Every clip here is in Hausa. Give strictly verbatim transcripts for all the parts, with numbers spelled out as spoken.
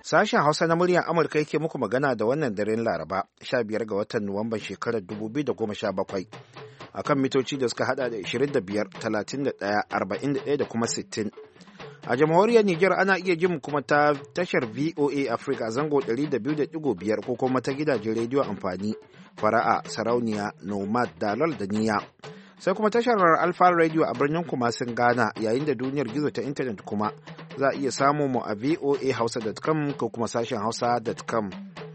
Sashen Hausa na muryar Amurka yake muku magana da wannan daren Laraba, sha biyar ga watan Nuwamban shekarar dubu biyu da goma sha bakwai. A kan mitoci da suka hada da ashirin da biyar, talatin da ɗaya, arba'in da ɗaya da kuma sittin. A jamhuriyar Nijar ana iya jin kuma ta tashar V O A Africa zango ɗari da biyu da ɗigo biyar ko kuma ta gidajen rediyo amfani, Fara'a, Sarauniya, Nomad, Dalol da Niyya. Sai kuma tashar Alfa Radio a birnin Kumasin Ghana, yayin da duniyar gizo ta intanet kuma za a iya samu mu a voa hausa dot com ko kuma sashen hausa dot com.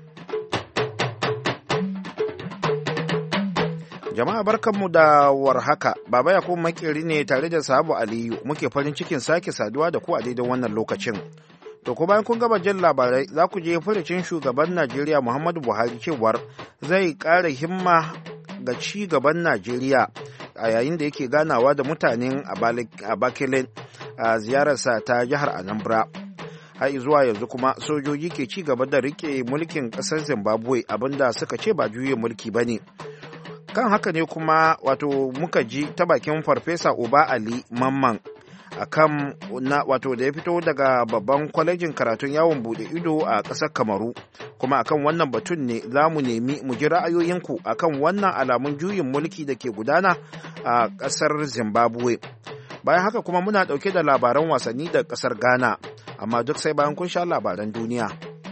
Jama'a barkanmu da warhaka, Baba Yakubu Makeri ne tare da Sahabu Aliyu muke farin cikin sake saduwa da ku a daidai wannan lokacin. To ko bayan kun gaba jin labarai za ku je furucin shugaban Najeriya Muhammadu Buhari cewar zai ƙara himma ga ci gaban Najeriya a yayin da yake ganawa da mutanen Abakalin a ziyararsa ta jihar Anambra. Har zuwa yanzu kuma sojoji ke ci gaba da rike mulkin ƙasar Zimbabwe, abinda suka ce ba juyin mulki ba ne. Kan haka ne kuma wato muka ji ta bakin Farfesa Uba Ali Mamman akan na wato da ya fito daga babban kwalejin karatun yawon bude ido a ƙasar Kamaru, kuma akan wannan batun ne za mu nemi mu ji ra'ayoyinku akan wannan alamun juyin mulki da ke gudana a ƙasar Zimbabwe. Bayan haka kuma muna ɗauke da labaran wasanni da ƙasar Ghana, amma duk sai bayan kun sha labaran duniya.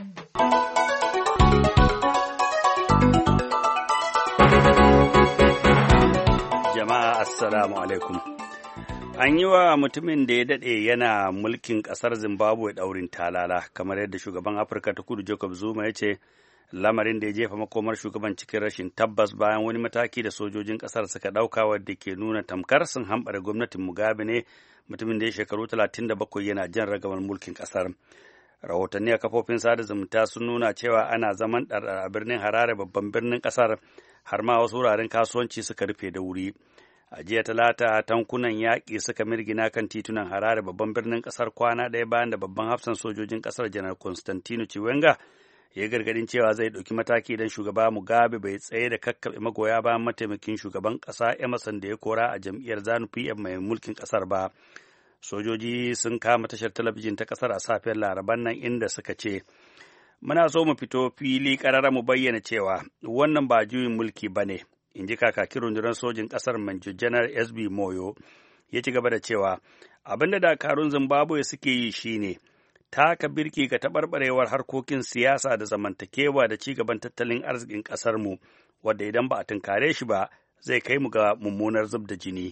Jama'a assalamu alaikum. An yi wa mutumin da ya daɗe yana mulkin ƙasar Zimbabwe ɗaurin talala, kamar yadda shugaban Afirka ta Kudu Jacob Zuma ya ce, lamarin da ya jefa makomar shugaban cikin rashin tabbas bayan wani mataki da sojojin ƙasar suka ɗauka wadda ke nuna tamkar sun hambare gwamnatin Mugabe ne, mutumin da ya shekaru talatin da bakwai yana jan ragamar mulkin ƙasar. Rahotanni a kafofin sada zumunta sun nuna cewa ana zaman ɗarɗar a birnin Harare, babban birnin ƙasar, har ma wasu wuraren kasuwanci suka rufe da wuri. A jiya Talata, tankunan yaƙi suka mirgina kan titunan Harare, babban birnin ƙasar, kwana ɗaya bayan da babban hafsan sojojin ƙasar Janar Constantino Chiwenga ya gargadin cewa zai ɗauki mataki idan shugaba Mugabe bai tsaye da kakkaɓe magoya bayan mataimakin shugaban ƙasa Emerson da ya kora a jam'iyyar ZANU P F mai mulkin ƙasar ba. Sojoji sun kama tashar talabijin ta ƙasar a safiyar Laraban nan inda suka ce, muna so mu fito fili ƙarara mu bayyana cewa wannan ba juyin mulki ba ne, in ji kakakin rundunar sojin ƙasar Manjo Janar S B Moyo. Ya ci gaba da cewa abin da dakarun Zimbabwe suke yi shine taka birki ga taɓarɓarewar harkokin siyasa da zamantakewa da ci gaban tattalin arzikin ƙasarmu, wadda idan ba a tunkare shi ba zai kai mu ga mummunar zub da jini.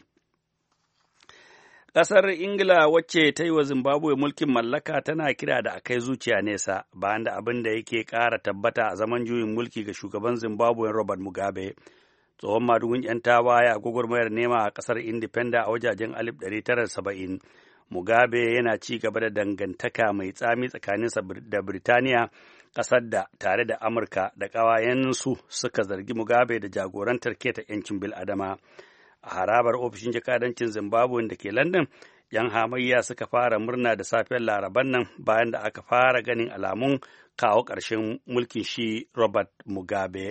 Ƙasar Ingila wacce ta yi wa Zimbabwe mulkin mallaka tana kira da a kai zuciya nesa bayan da abin da yake ƙara tabbata a zaman juyin mulki ga shugaban Zimbabwe Robert Mugabe. Tsohon madugun 'yan tawaye a gwagwarmayar nema a ƙasar Independent a wajajen alif ɗari tara da saba'in. Mugabe yana ci gaba da dangantaka mai tsami tsakaninsa da Birtaniya, ƙasar da tare da Amurka da ƙawayensu suka zargi Mugabe da jagorantar keta 'yancin bil'adama. A harabar ofishin jakadancin Zimbabwe da ke London, 'yan hamayya suka fara murna da safiyar Laraban nan bayan da aka fara ganin alamun kawo ƙarshen mulkin shi Robert Mugabe.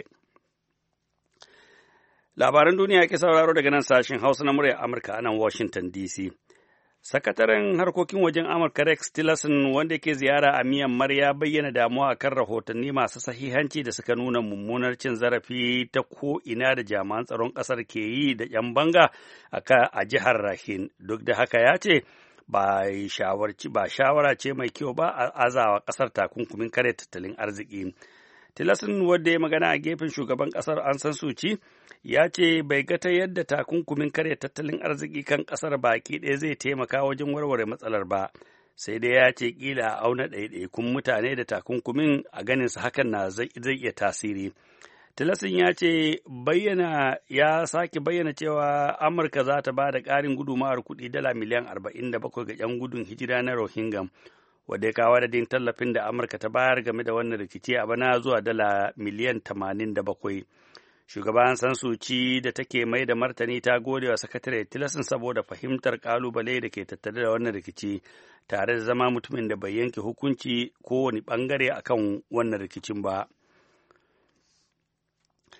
Labaran duniya ke sauraro daga nan sashen Hausa na muryar Amurka a nan Washington D C. Sakataren harkokin wajen Amurka Rex Tillerson, wanda ke ziyara a Myanmar, ya bayyana damuwa kan rahotanni masu sahihanci da suka nuna mummunar cin zarafi ta ko'ina da jami'an tsaron ƙasar ke yi da 'yan banga a jihar Rakhine. Duk da haka ya ce ba shawara ce mai kyau ba a azawa ƙasar takunkumin kare tattalin arziki. Tillerson, wanda ya magana a gefen shugaban ƙasar Aung San Suu Kyi, ya ce bai ga ta yadda takunkumin karya tattalin arziki kan ƙasar baki ɗaya zai taimaka wajen warware matsalar ba, sai dai ya ce ƙila a auna ɗaiɗaikun mutane da takunkumin a ganinsa hakan na zai iya tasiri. Tillerson ya ce bayyana ya sake bayyana cewa Amurka za ta ba da ƙarin gudumawar kuɗi dala miliyan arba'in da bakwai ga 'yan gudun hijira na Rohingya, wadda ya kawo adadin tallafin da Amurka ta bayar game da wannan rikici a bana zuwa dala miliyan tamanin da bakwai. Shugaban San Suu Kyi da take mai da martani ta gode wa sakatare Tillerson saboda fahimtar kalubale da ke tattare da wannan rikici, tare da zama mutumin da bai yanke hukunci kowane bangare akan wannan rikicin ba.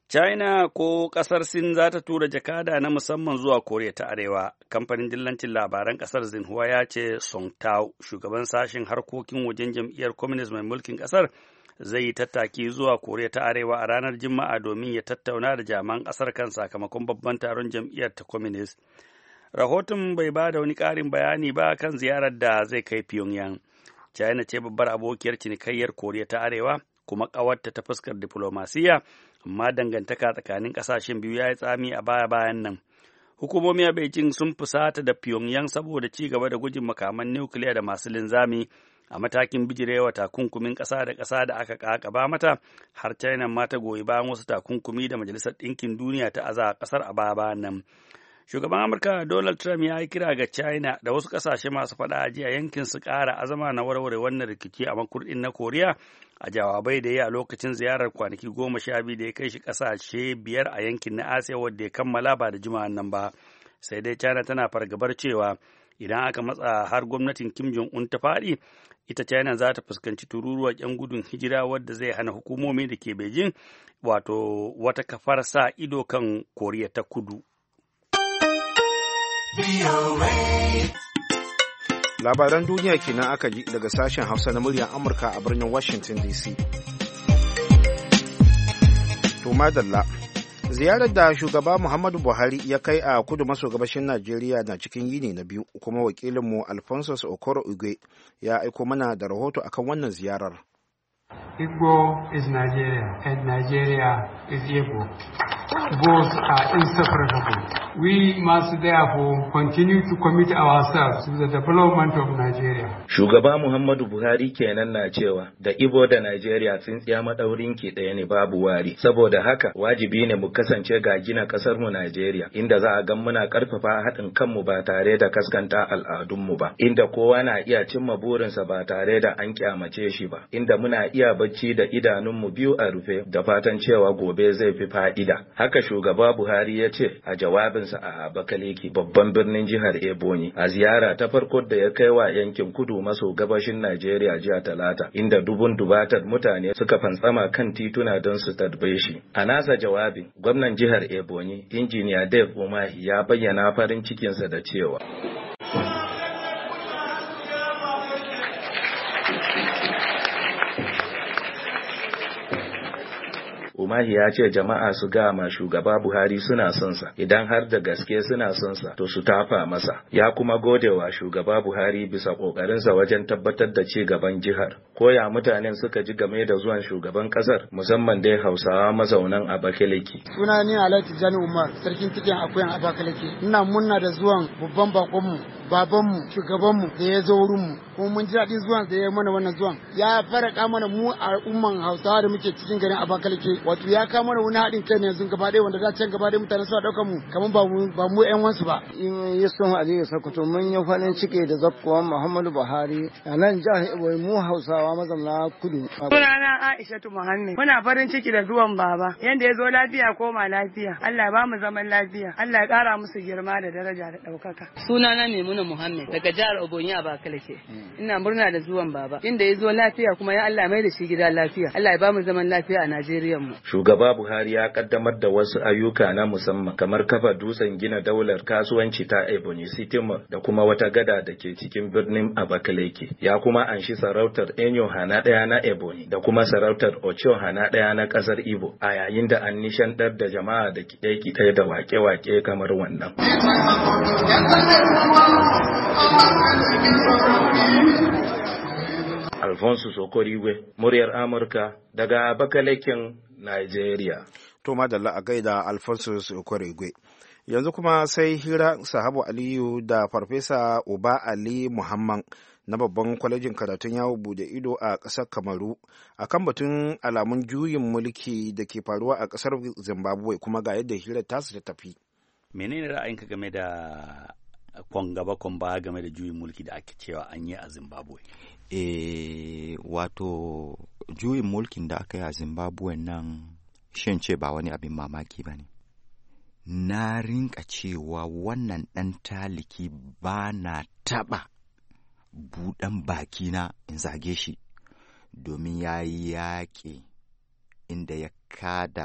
China ko ƙasar Sin za ta tura jakada na musamman zuwa Koriya ta Arewa. Kamfanin dillancin labaran ƙasar Xinhua ya ce Song Tao, shugaban sashen harkokin wajen jam'iyyar Communist mai mulkin ƙasar, zai yi tattaki zuwa Koriya ta Arewa a ranar Juma'a domin ya tattauna da jami'an ƙasar kan sakamakon babban taron jam'iyyar ta Communist. Rahoton bai ba da wani ƙarin bayani ba kan ziyarar da zai kai Pyongyang. China ce babbar abokiyar cinikayyar Koriya ta Arewa kuma ƙawarta ta fuskar diflomasiyya, amma dangantaka tsakanin ƙasashen biyu ya yi tsami a baya-bayan nan. Hukumomi a Beijing sun fusata da Pyongyang saboda ci gaba da gujin makaman nukiliya da masu linzami a matakin bijirewa takunkumin ƙasa da ƙasa da aka ƙaƙaba mata, har China ma ta goyi bayan wasu takunkumi da Majalisar Ɗinkin Duniya ta aza a ƙasar a baya-bayan nan. Shugaban Amurka Donald Trump ya yi kira ga China da wasu ƙasashe masu faɗa a jiya yankin su ƙara azama na warware wannan rikici a makurɗin na Koriya a jawabai da ya a lokacin ziyarar kwanaki goma sha biyu da ya kai shi ƙasashe biyar a yankin na Asiya wadda ya kammala ba da jima'an nan ba. Sai dai China tana fargabar cewa idan aka matsa har gwamnatin Kim Jong-un ta faɗi, ita China za ta fuskanci tururuwar 'yan gudun hijira wadda zai hana hukumomi da ke Beijing wato wata kafar sa ido kan Koriya ta Kudu. Labaran duniya kenan aka ji daga sashen Hausa na muryar Amurka a birnin Washington D C. To madalla, ziyarar da shugaba Muhammadu Buhari ya kai a kudu maso gabashin Najeriya na cikin yini na biyu, kuma wakilinmu Alphonsus Okoro Igwe ya aiko mana da rahoto akan wannan ziyarar. Igbo is Nigeria and Nigeria is Igbo. Both are inseparable. We must therefore continue to commit ourselves to the development of Nigeria. Shugaba Muhammadu Buhari kenan na cewa da Igbo da Nigeria tsintsiya madaurin ki ɗaya ne babu wari. Saboda haka wajibi ne mu kasance ga gina kasar mu Nigeria, inda za a ga muna karfafa haɗin kanmu ba tare da kaskanta al'adunmu ba, inda kowa na iya cimma burinsa ba tare da an kyamace shi ba, inda muna iya bacci da idanunmu biyu a rufe da fatan cewa gobe zai fi fa'ida. Haka shugaba Buhari ya ce a jawabinsa a Abakaliki, babban birnin jihar Ebonyi, a ziyara ta farko da ya kai wa yankin kudu maso gabashin Najeriya jiya Talata, inda dubun dubatar mutane suka fantsama kan tituna don su tarbe shi. A nasa jawabin, gwamnan jihar Ebonyi, injiniya Dave Umahi, ya bayyana farin cikinsa da cewa Umahi ya ce jama'a su gama shugaba Buhari suna son sa, idan har da gaske suna son sa to su tafa masa. Ya kuma gode wa shugaba Buhari bisa kokarinsa wajen tabbatar da ci gaban jihar. Koya mutanen suka ji game da zuwan shugaban kasar, musamman dai Hausawa mazaunan Abakaliki. Suna ni Alhaji Jani Umar, sarkin cikin akuyan Abakaliki. Ina munna da zuwan babban bakonmu, babanmu, shugabanmu da ya zo wurinmu. Kuma mun ji daɗin zuwan da ya mana wannan zuwan. Ya faraka mana mu al'umman Hausawa da muke cikin garin Abakaliki. Wato ya kama mana wani haɗin kai ne yanzu gaba ɗaya wanda da can gaba ɗaya mutane suna ɗaukar mu kamar ba mu ba mu ƴan wansu ba. Yusuf Aliyu Sokoto, mun yi farin ciki da zakkuwan Muhammadu Buhari a nan jihar Ibo, mu Hausawa mazauna kudu. Sunana Aishatu Muhammad. Muna farin ciki da zuwan baba. Yanda ya zo lafiya koma lafiya. Allah ya ba mu zaman lafiya. Allah ya ƙara musu girma da daraja da ɗaukaka. Sunana Maimuna Muhammad daga jihar Obonyi a Abakaliki. Ina murna da zuwan baba. Inda ya zo lafiya kuma ya Allah mai da shi gida lafiya. Allah ya ba mu zaman lafiya a Najeriya mu. Shugaba Buhari ya kaddamar da wasu ayyuka na musamman kamar kafa dutsen gina daular kasuwanci ta Ebonyi City Mall da kuma wata gada da ke cikin birnin Abakaliki. Ya kuma anshi sarautar Enyo Hana ɗaya na Ebonyi da kuma sarautar Ocho Hana ɗaya na ƙasar Igbo, a yayin da an nishanɗar da jama'a da kiɗe-kiɗe da wake-wake kamar wannan. Alfonso Sokorigwe, muryar Amurka daga Abakalekin, Nigeria. To madalla a gaida Alfonso Sokorigwe. Yanzu kuma sai hira Sahabu Aliyu da Farfesa Uba Ali Muhammad na babban kwalejin karatun yawo bude ido a ƙasar Kamaru a kan batun alamun juyin mulki da ke faruwa a ƙasar Zimbabwe, kuma ga yadda hirar tasu ta tafi. Menene ra'ayinka game da kwan gaba kwan baya game da juyin mulki da ake cewa an yi a Zimbabwe? E, wato juyin mulkin da aka yi a Zimbabwe nan shin ce ba wani abin mamaki ba ne. Na rinka cewa wannan ɗan taliki ba na taɓa buɗan bakina in zage shi, domin ya yi yaƙi inda ya kada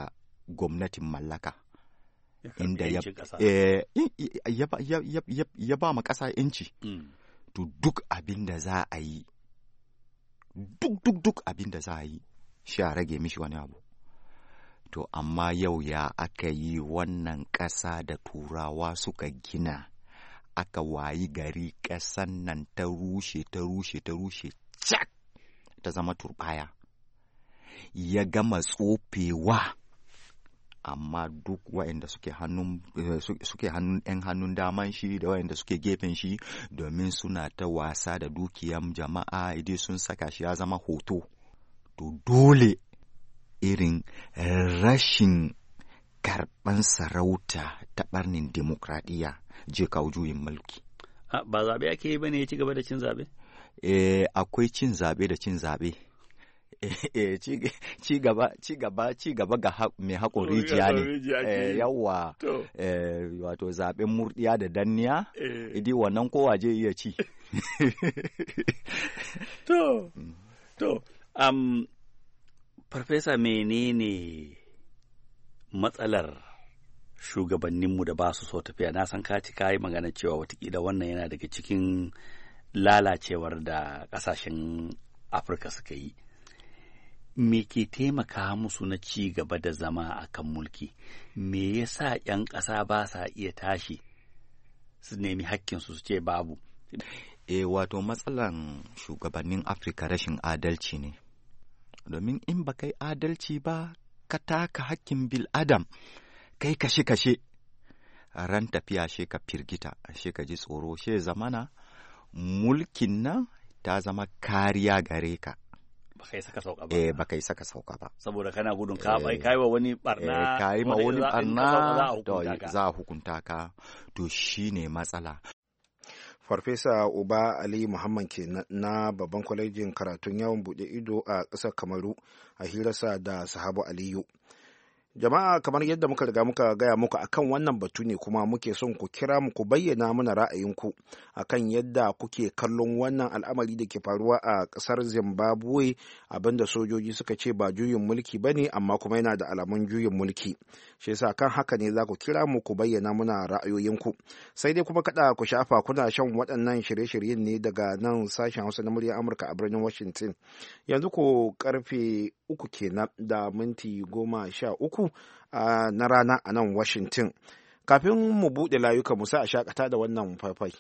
gwamnatin mallaka inda ya, eh, ya, ya, ya, ya, ya ba ma ƙasa yanci mm. to duk abin da za a yi duk duk duk abin da za a yi shi a rage mishi wani abu. To amma yau ya aka yi wannan ƙasa da turawa suka gina aka wayi gari ƙasan nan ta rushe ta rushe ta rushe cak ta zama turbaya ya gama tsofewa. Amma duk waɗanda suke hannun suke hannun ɗan hannun daman shi da waɗanda suke gefen shi domin suna ta wasa da dukiyan jama'a idan sun saka shi ya zama hoto. To dole irin rashin karɓan sarauta ta ɓarnin demokradiyya je kawo juyin mulki. Ba zaɓe ake yi ba ne ya ci gaba da cin zaɓe? Eh, akwai cin zaɓe da cin zaɓe. Eh, ci gaba ci gaba ci gaba ga mai haƙon rijiya ne. Eh, yawa eh, wato zaɓen murɗiya da danniya idi wannan kowa je iya ci. To, to, um, Farfesa, menene matsalar shugabanninmu da ba su so tafiya? Na san ka ci kayi magana cewa watakila wannan yana daga cikin lalacewar da ƙasashen Afirka suka yi. Me ke taimaka musu na ci gaba da zama a kan mulki? Me yasa 'yan ƙasa ba sa iya tashi su nemi hakkinsu su ce babu? E, wato matsalan shugabannin Afirka rashin adalci ne. Domin in ba kai adalci ba ka taka hakkin bil adam kai kashe-kashe ran tafiya she ka firgita she ka ji tsoro she zamana mulkin nan ta zama kariya gare ka. Ba kai saka sauka ba. Eh, ba kai saka sauka ba. Saboda kana gudun ka bai kai wa wani barna. Eh, kai ma wani barna za a hukunta ka. To shine matsala. Farfesa Uba Ali Muhammad ke na babban kwalejin karatun yawon buɗe ido a ƙasar Kamaru a hirarsa da Sahabu Aliyu. Jama'a, kamar yadda muka riga muka gaya muku akan wannan batu ne kuma muke son ku kira mu ku bayyana mana ra'ayinku akan yadda kuke kallon wannan al'amari da ke faruwa a ƙasar Zimbabwe, abinda sojoji suka ce ba juyin mulki ba ne amma kuma yana da alamun juyin mulki. Shi yasa kan haka ne za ku kira mu ku bayyana mana ra'ayoyinku. Sai dai kuma kada ku shafa kuna shan waɗannan shirye-shiryen ne daga nan sashen Hausa na muryar Amurka a birnin Washington. Yanzu ko karfe uku kenan da minti goma sha uku uh, na rana a nan Washington. Kafin mu buɗe layuka mu sa a shakata da wannan faifai.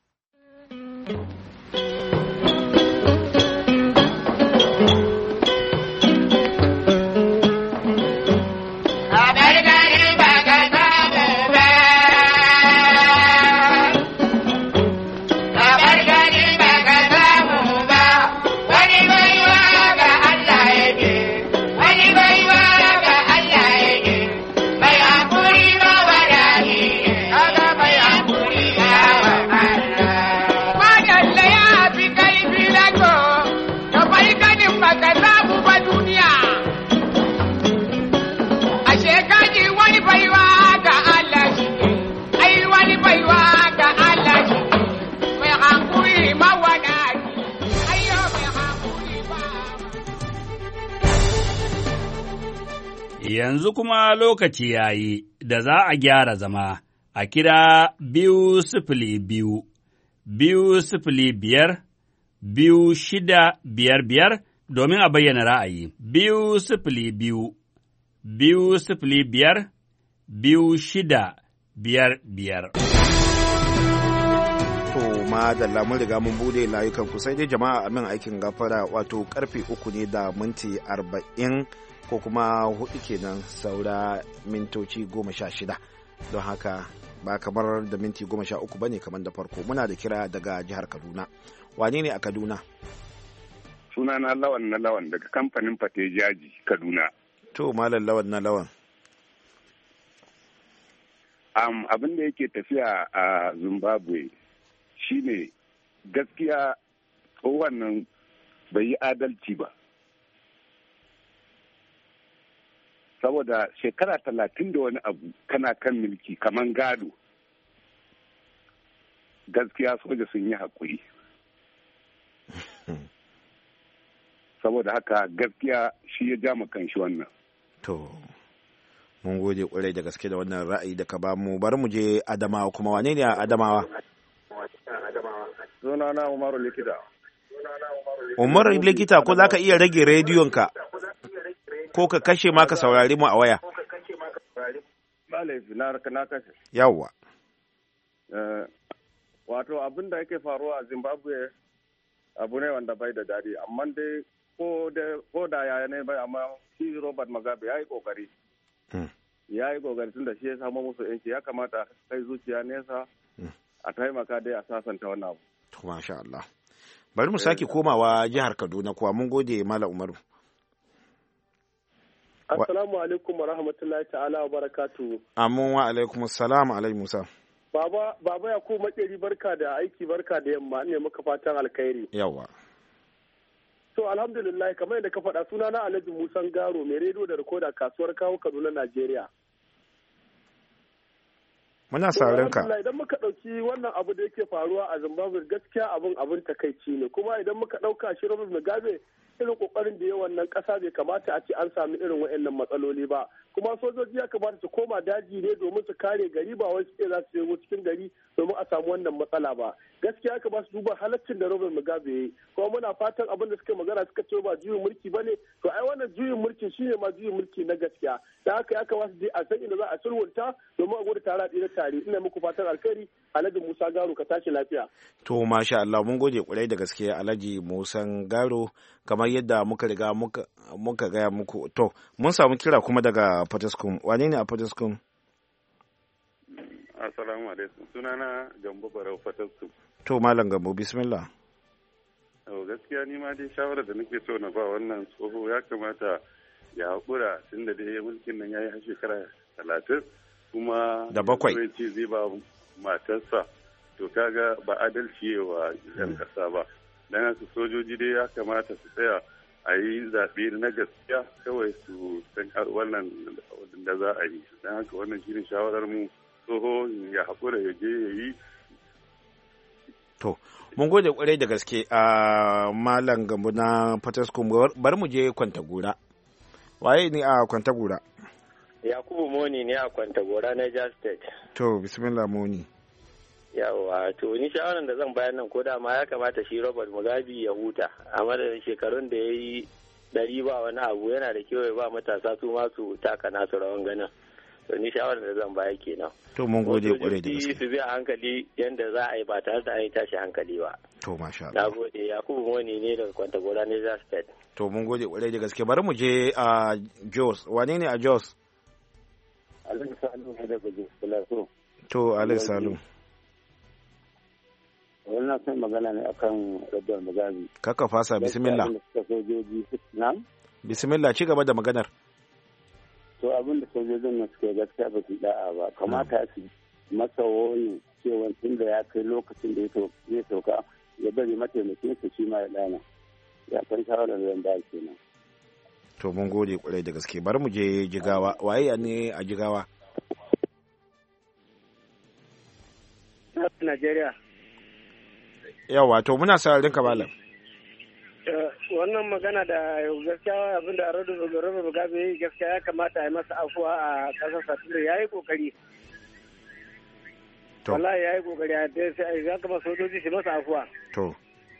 Yanzu kuma lokaci ya yi da za a gyara zama a kira biyu sifili biyu, biyu sifili biyar, biyu shida biyar biyar domin a bayyana ra'ayi. Biyu sifili biyu, biyu sifili biyar, biyu shida biyar biyar. To ma da lamun riga mun bude layukan ku sai dai jama'a amin aikin gafara, wato karfe uku ne da minti arba'in ko kuma hudu kenan saura mintoci goma sha shida, don haka ba kamar da minti goma sha uku bane kamar da farko. Muna da kira daga jihar Kaduna. Wane ne a Kaduna? Sunana Lawan na Lawan daga kamfanin Fate Jaji Kaduna. To malam Lawan na Lawan. Um, abin da yake tafiya a Zimbabwe shine gaskiya wannan bai yi adalci ba. Saboda shekara talatin da wani abu kana kan mulki kaman gado, gaskiya soja sun yi haƙuri. Saboda haka gaskiya shi ya ja kan shi wannan. To, mun gode kwarai da gaske da wannan ra'ayi da ka ba mu. Bari mu je Adamawa kuma, wane ne a Adamawa? Sunana Umaru Likita. Umaru Likita, ko za ka iya rage rediyon ka ko ka kashe ma ka saurari mu a waya? Ba laifi na kashe. Yawwa. Wato abin da yake faruwa a Zimbabwe abu ne wanda bai da daɗi, amma dai ko da yaya ne bai, amma shi Robert Mugabe ya yi kokari. Ya yi kokari tun da shi ya samu musu yanci, ya kamata kai zuciya nesa a taimaka dai a sasanta wannan abu. To masha Allah. Bari mu sake komawa jihar Kaduna kuwa, mun gode Malam Umaru. Assalamu alaikum wa rahmatullahi ta'ala wa barakatuhu. Amin wa alaikum assalam alai Musa. Baba Baba Yakubu Makeri, barka da aiki, barka da yamma, ne muka fatan alkhairi. Yawa. To alhamdulillah, kamar yadda ka faɗa, suna na Alhaji Musa Garo, mai rediyo da rikoda, kasuwar kawo Kaduna, Najeriya. Muna sauran ka. Idan muka ɗauki wannan abu da yake faruwa a Zimbabwe, gaskiya abin abin takaici ne, kuma idan muka ɗauka shi Robert Mugabe, irin kokarin da ya wannan kasa bai kamata a ce an sami irin waɗannan matsaloli ba, kuma sojoji ya kamata su koma daji ne domin su kare gari, ba wai su za su shigo cikin gari domin a samu wannan matsala ba. Gaskiya ya kamata su duba halaccin da Robert Mugabe ya yi, kuma muna fatan abin da suka magana suka ce ba juyin mulki ba ne, to ai wannan juyin mulki shine ma juyin mulki na gaskiya, da haka ya kamata je a san inda za a sulhunta domin a gudu tare a tsira tare. Ina muku fatan alkhairi. Alhaji Musa Garo, ka tashi lafiya. To masha Allah, mun gode kwarai da gaske Alhaji Musa Garo, kamar yadda muka riga muka muka gaya muku. To mun samu kira kuma daga Fataskum. Wane ne a Fataskum? Assalamu alaikum. Sunana Gambo Barau, Fataskum. To Malam Gambo, bismillah. To gaskiya ni ma dai shawara da nake so na ba wannan tsoho, ya kamata ya haƙura tunda dai mulkin nan yayi har shekara talatin kuma da bakwai ce zai ba matarsa, to kaga ba adalci wa yan kasa ba. Dan haka sojoji dai ya kamata su tsaya a yi zaɓe na gaskiya, kawai su san wannan da za a yi. Dan haka wannan shirin shawarar mu, tsoho ya haƙura ya je ya yi. To mun gode kwarai da gaske a Malam Gambo na Fataskum. Bar mu je Kwantagora. Waye ne a Kwantagora? Yakubu Moni ne a Kwantagora, Niger State. To bismillah Moni. Yawa, to ni shawaran da zan bayar nan, ko da ma ya kamata shi Robert Mugabe ya huta a madadin shekarun da ya yi ɗari ba wani abu, yana da kyau ya ba matasa su ma su taka nasu rawan ganin. To ni shawaran da zan bayar kenan. To mun gode kwarai da gaske. Su bi a hankali yanda za a yi ba tare da an yi tashi hankali ba. To masha Allah. Na gode. Yakubu Moni ne daga Kwantagora, Niger State. To mun gode kwarai da gaske. Bari mu je a Jos. Wane ne a Jos? Alhaji Salu ne daga Jos Plateau. To Alhaji Salu. Wannan sai magana ne akan Robert Mugabe. Kaka fasa, bismillah. Bismillah, ci gaba da maganar. To abin da sojojin nan suke gaskiya ba su da'a ba, kamata su masa wani cewa tun da ya kai lokacin da ya sauka ya bari mataimakin su shi ma ya dana. Ya kan shawarar zan ba kenan. To mun gode kwarai da gaske. Bari mu je Jigawa. Waye ne a Jigawa? Najeriya. Yawa, to muna sararin ka Malam. Wannan magana da gaskiya abin da Robert Mugabe gaskiya ya kamata a yi masa afuwa a ƙasar Satire, ya yi ƙoƙari. Wallahi ya yi ƙoƙari a da sai ya kama sojoji shi masa afuwa. To.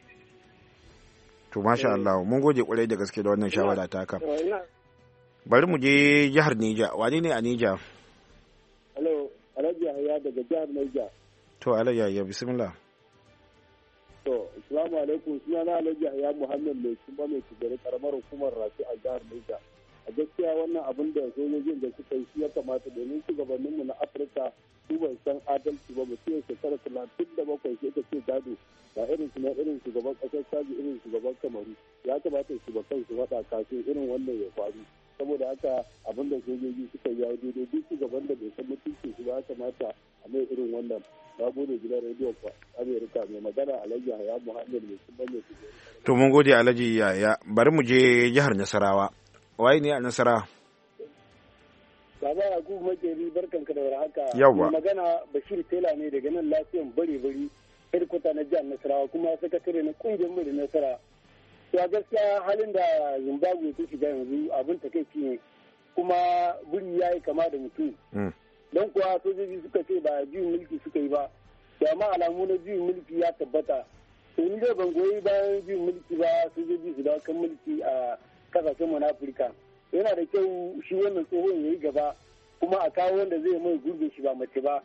To masha Allah, mun gode kwarai da gaske da wannan shawara ta ka. Bari mu je jihar Nija. Wani ne a Nija? Hello, Alhaji Yahya daga jihar Niger. To Alhaji Yahya, bismillah. To, assalamu alaikum, suna na Alhaji Yahya Muhammad mai kuma mai kugare karamar hukumar Rafi a jihar Niger. A gaskiya wannan abin da sojojin da suka yi shi ya kamata, domin shugabanninmu na Afirka su ban san adalci ba, mutum shekara talatin da bakwai sai ka ce gado ba irin su na irin shugaban ƙasar Chadi, irin shugaban Kamaru. Ya kamata su ba kansu faɗa kafin irin wannan ya faru. Saboda haka abin da sojoji suka yi daidai, duk shugaban da bai san mutuncin su ba ya kamata a mai irin wannan. Na gode gidan rediyo Amerika, mai magana Alhaji Yahya Muhammad mai kuma mai kujera. To mun gode Alhaji Yahya. Bari mu je jihar Nasarawa. Waye ne a Nasara? Baba Yakubu Makeri, barkanka da warhaka. Yawwa. Mai magana Bashir Tela ne daga nan lafiyan bare-bare, hedkwata na jihar Nasarawa, kuma sakatare na kungiyar mai Nasara. To a gaskiya halin da Zimbabwe ta shiga yanzu abin takaici ne. kuma buri ya yi kama da mutum. Don kuwa sojoji suka ce ba juyin mulki suka yi ba, da ma alamu na juyin mulki ya tabbata. To ni dai ban goyi bayan juyin mulki ba sojoji su dawo kan mulki a kasashen mu na Afirka. Yana da kyau shi wannan tsohon ya yi gaba kuma a kawo wanda zai mai gurbin shi ba mace ba.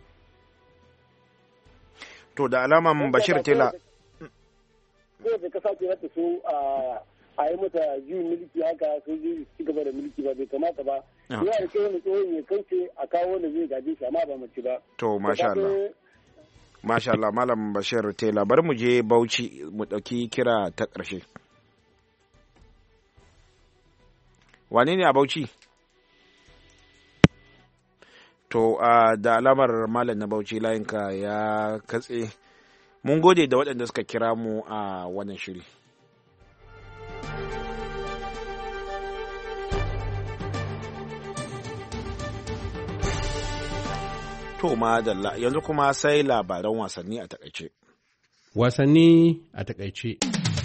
To da alaman Bashir Tela. Kowace kasa ce za ta so a yi mata juyin mulki haka sojoji su gaba da mulki ba bai kamata ba. Yana da kyau wani tsohon ya kauce a kawo wanda zai gaje shi amma ba mace ba. To masha Allah. Masha Allah Malam Bashir Tela bari mu je Bauchi mu ɗauki kira ta ƙarshe. Wane ne a Bauchi? To uh, da alamar Malam na Bauchi layinka ya katse. Mun gode da waɗanda suka kira mu a uh, wannan shiri. To madalla yanzu kuma sai labaran wasanni a takaice. Wasanni a takaice.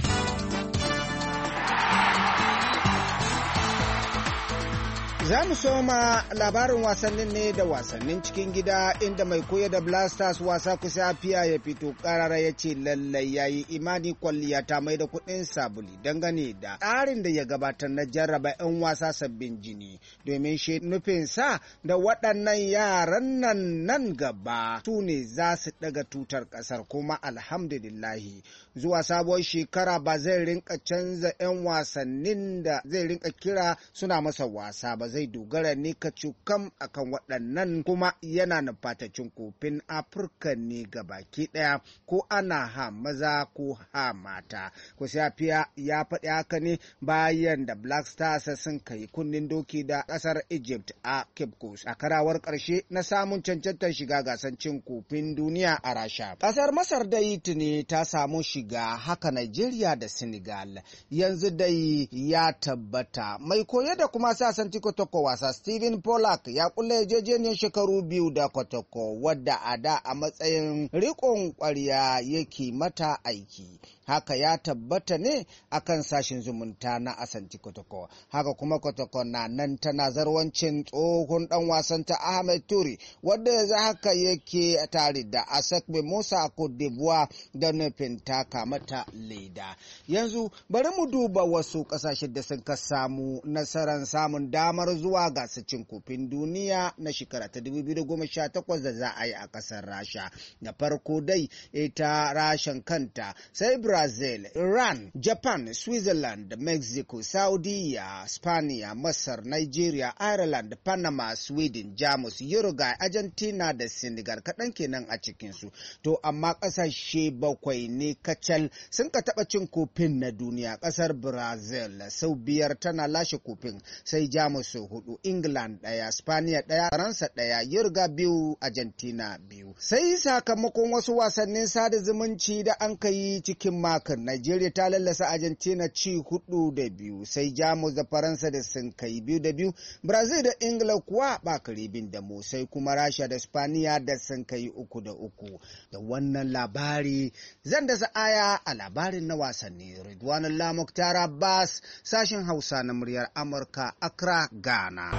Za mu soma labarin wasannin ne da wasannin cikin gida inda mai koya da Blasters wasa kusa fiya ya fito karara ya ce lallai ya yi imani kwalliya ta mai da kuɗin sabuli dangane da tsarin da ya gabatar na jarraba 'yan wasa sabbin jini domin shi nufinsa da waɗannan yaran nan nan gaba su ne za su ɗaga tutar ƙasar kuma alhamdulillahi zuwa sabuwar shekara ba zai rinka canza 'yan wasannin da zai rinka kira suna masa wasa ba zai dogara ne ka cukam akan waɗannan kuma yana nufatacin kofin afirka ne ga baki ɗaya ko ana ha maza ko ha mata ko safiya ya faɗi haka ne bayan da Black Stars sun kai kunnin doki da ƙasar Egypt a Cape Coast a karawar ƙarshe na samun cancantar shiga gasar cin kofin duniya a Rasha. Ƙasar Masar dai tuni ta samu shiga haka Nigeria da Senegal yanzu dai ya tabbata mai koye da kuma sasanci Kotoko wasa Steven Pollack ya kulle yarjejeniyar shekaru biyu da Kotoko wadda a da a matsayin riƙon ƙwarya yake mata aiki. Haka ya tabbata ne akan sashin zumunta na Asanti Kotoko. Haka kuma Kotoko na nan tana zarwancin tsohon dan wasan ta Ahmed Turi wadda yanzu haka yake tare da Asakbe Musa a Cote d'Ivoire da nufin taka mata leda. Yanzu bari mu duba wasu kasashen da sun ka samu nasarar samun damar zuwa gasar cin kofin duniya na shekara ta dubu biyu da goma sha takwas da za a yi a kasar Rasha. Da farko dai ita Rashan kanta sai Brazil, Iran, Japan, Switzerland, Mexico, Saudiya, Spaniya, Masar, Nigeria, Ireland, Panama, Sweden, Jamus, Uruguay, Argentina da Senegal kaɗan kenan a cikinsu. To amma ƙasashe bakwai ne kacal sun ka taɓa cin kofin na duniya. Ƙasar Brazil sau biyar tana lashe kofin sai Jamus hudu, England ɗaya, Spaniya ɗaya, Faransa ɗaya, Uruguay biyu, Argentina biyu. Sai sakamakon wasu wasannin sada zumunci da an kai cikin makon Najeriya ta lallasa Argentina ci hudu da biyu sai Jamus da Faransa da sun kai biyu da biyu, Brazil da Ingila kuwa ba karibin da mu sai kuma Rasha da Spaniya da sun kai uku da uku. Da wannan labari zan da aya a labarin na wasanni. Ridwanullah Muktar Abbas sashin Hausa na muryar Amurka Accra, Ghana.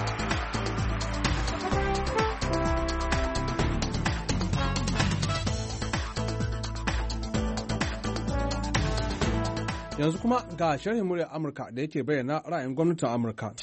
Yanzu kuma ga sharhin muryar Amurka da yake bayyana ra'ayin gwamnatin Amurka.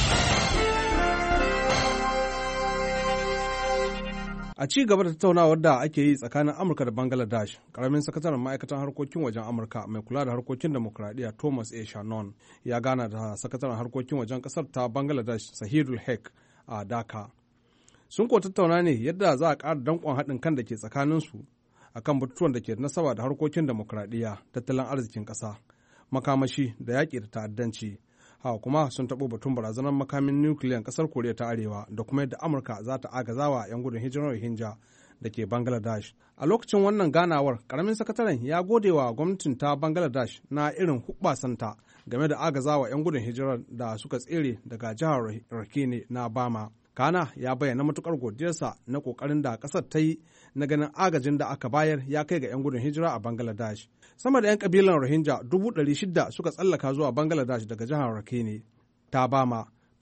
A ci gaba da tattaunawar da ake yi tsakanin Amurka da Bangladesh, karamin sakataren ma'aikatan harkokin wajen Amurka mai kula da harkokin demokuraɗiyya Thomas A. Shannon ya gana da sakataren harkokin wajen ƙasar ta Bangladesh Sahidul Haq a Dhaka. Sun ko tattauna ne yadda za a ƙara danƙon haɗin kan da ke tsakaninsu akan batutuwan da ke nasaba da harkokin demokuraɗiyya, tattalin arzikin ƙasa, makamashi da yaƙi da ta'addanci. Hawa kuma sun taɓo batun barazanar makamin nukiliyan ƙasar Koriya ta Arewa da kuma yadda Amurka za ta agazawa 'yan gudun hijirar Rohingya da ke Bangladesh. A lokacin wannan ganawar, ƙaramin sakataren ya gode wa gwamnatin ta Bangladesh na irin hubbasanta game da agazawa 'yan gudun hijirar da suka tsere daga jihar Rakhine na Bama. Kana ya bayyana matukar godiyarsa na kokarin da kasar ta yi na ganin agajin da aka bayar ya kai ga 'yan gudun hijira a Bangladesh. Sama da 'yan kabilan Rohingya dubu ɗari shida suka tsallaka zuwa Bangladesh daga jihar Rakhine ta Bama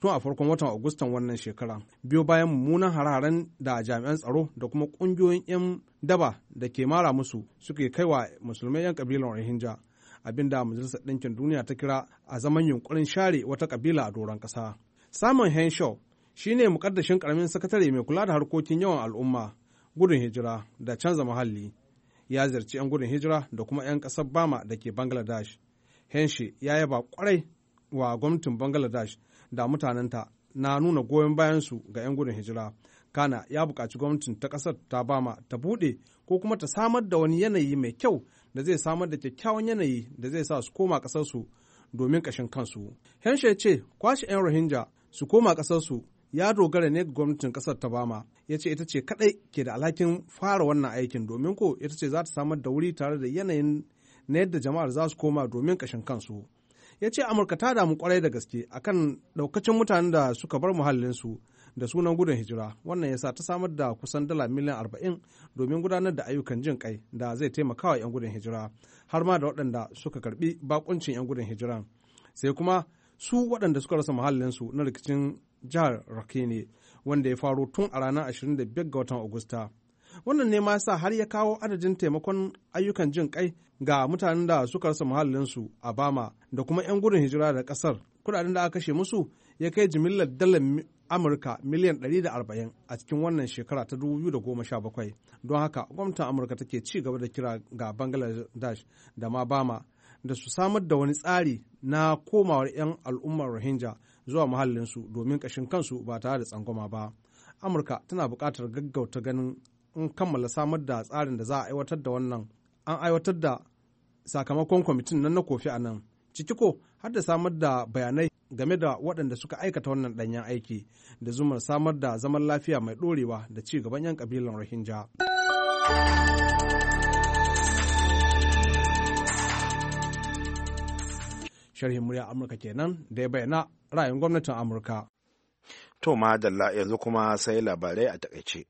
tun a farkon watan Agustan wannan shekara. Biyo bayan mummunan hare-haren da jami'an tsaro da kuma ƙungiyoyin 'yan daba da ke mara musu suke kai wa musulmai 'yan kabilan Rohingya, abinda Majalisar Ɗinkin Duniya ta kira a zaman yunkurin share wata kabila a doron ƙasa. Simon Henshaw shi ne mukaddashin ƙaramin sakatare mai kula da harkokin yawan al'umma, gudun hijira da canza muhalli. Ya ziyarci 'yan gudun hijira da kuma 'yan ƙasar Bama da ke Bangladesh. Henshaw ya yaba kwarai wa gwamnatin Bangladesh da mutanenta na nuna goyon bayansu ga 'yan gudun hijira. Kana ya buƙaci gwamnatin ta ƙasar ta Bama ta buɗe ko kuma ta samar da wani yanayi mai kyau da zai samar da kyakkyawan yanayi da zai sa su koma ƙasarsu domin ƙashin kansu. Henshaw ya ce kwashe 'yan Rohingya su koma ƙasarsu ya dogara ne ga gwamnatin ƙasar ta Bama. Ya ce ita ce kaɗai ke da alhakin fara wannan aikin domin ko ita ce za ta samar da wuri tare da yanayin na yadda jama'ar za su koma domin ƙashin kansu. Ya ce Amurka ta damu kwarai da gaske akan ɗaukacin mutanen da suka bar muhallinsu da sunan gudun hijira. Wannan ya sa ta samar da kusan dala miliyan arba'in domin gudanar da ayyukan jin kai da zai taimaka wa 'yan gudun hijira, har ma da waɗanda suka karɓi bakuncin 'yan gudun hijiran. Sai kuma su waɗanda suka rasa muhallinsu na rikicin jihar Rakhine wanda ya faro tun a ranar ashirin da biyar ga watan Agusta. Wannan ne ma sa har ya kawo adadin taimakon ayyukan jin kai ga mutanen da suka rasa muhallinsu a Bama da kuma 'yan gudun hijira da ƙasar. Kuɗaɗen da aka kashe musu ya kai jimillar dalar Amurka miliyan ɗari da arba'in a cikin wannan shekara ta dubu biyu da goma sha bakwai. Don haka gwamnatin Amurka take ci gaba da kira ga Bangladesh da ma Bama da su samar da wani tsari na komawar 'yan al'ummar Rohingya zuwa muhallinsu domin ƙashin kansu ba tare da tsangwama ba. Amurka tana buƙatar gaggauta ganin in kammala samar da tsarin da za a aiwatar da wannan an aiwatar da sakamakon kwamitin nan na Kofi Annan, ciki ko har da samar da bayanai game da waɗanda suka aikata wannan ɗanyen aiki da zumar samar da zaman lafiya mai ɗorewa da ci gaban 'yan ƙabilan Rohingya. Sharhin murya Amurka kenan da ya bayyana ra'ayin gwamnatin Amurka. To madalla yanzu kuma sai labarai a takaice.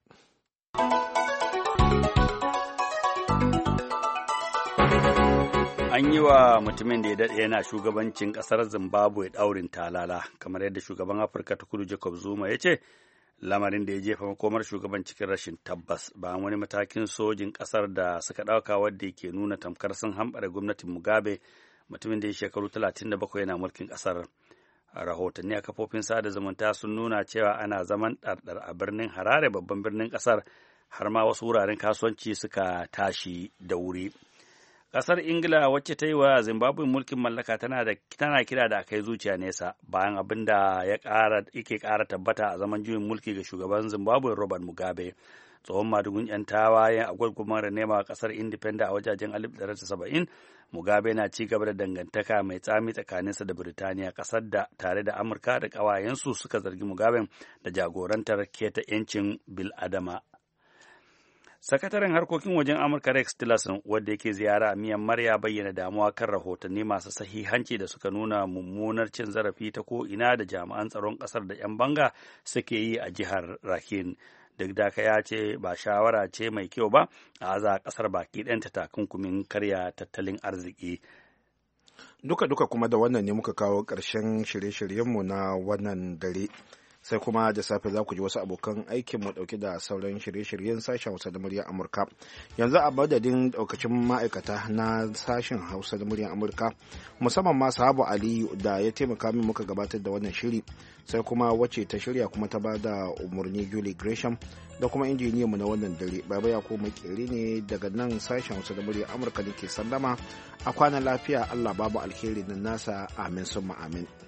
An yi wa mutumin da ya daɗe yana shugabancin ƙasar Zimbabwe ɗaurin talala, kamar yadda shugaban Afirka ta Kudu Jacob Zuma ya ce, lamarin da ya jefa makomar shugaban cikin rashin tabbas bayan wani matakin sojin ƙasar da suka ɗauka wadda ke nuna tamkar sun hamɓare gwamnatin Mugabe, mutumin da ya shekaru talatin da bakwai yana mulkin ƙasar. Rahotanni a kafofin sada zumunta sun nuna cewa ana zaman ɗarɗar a birnin Harare, babban birnin ƙasar, har ma wasu wuraren kasuwanci suka tashi da wuri. Ƙasar Ingila wacce ta yi wa Zimbabwe mulkin mallaka tana da tana kira da kai zuciya nesa bayan abin da ya ƙara yake ƙara tabbata a zaman juyin mulki ga shugaban Zimbabwe Robert Mugabe. Tsohon madugun 'yan tawayen a gwagwarmayar nema ƙasar Independent a wajajen alif ɗari tara da saba'in, Mugabe na ci gaba da dangantaka mai tsami tsakaninsa da Birtaniya, ƙasar da tare da Amurka da ƙawayensu suka zargi Mugabe da jagorantar keta 'yancin bil'adama. Sakataren harkokin wajen Amurka Rex Tillerson, wadda yake ziyara a Myanmar, ya bayyana damuwa kan rahotanni masu sahihanci da suka nuna mummunar cin zarafi ta ko'ina da jami'an tsaron ƙasar da 'yan banga suke yi a jihar Rakhine. Duk da haka ya ce ba shawara ce mai kyau ba a aza ƙasar baki ɗanta takunkumin karya tattalin arziki. Duka-duka kuma da wannan ne muka kawo ƙarshen shirye-shiryenmu na wannan dare. Sai kuma da safe za ku ji wasu abokan aikinmu ɗauke da sauran shirye-shiryen sashen Hausa da muryar Amurka. Yanzu a madadin ɗaukacin ma'aikata na sashen Hausa da muryar Amurka, musamman ma Sahabu Aliyu da ya taimaka min muka gabatar da wannan shiri, sai kuma wacce ta shirya kuma ta bada umarni Julie Gresham, da kuma injiniyanmu na wannan dare Baba Yakubu Makeri ne daga nan sashen Hausa da muryar Amurka da ke sallama a kwanan lafiya. Allah babu alheri na nasa, amin summa amin.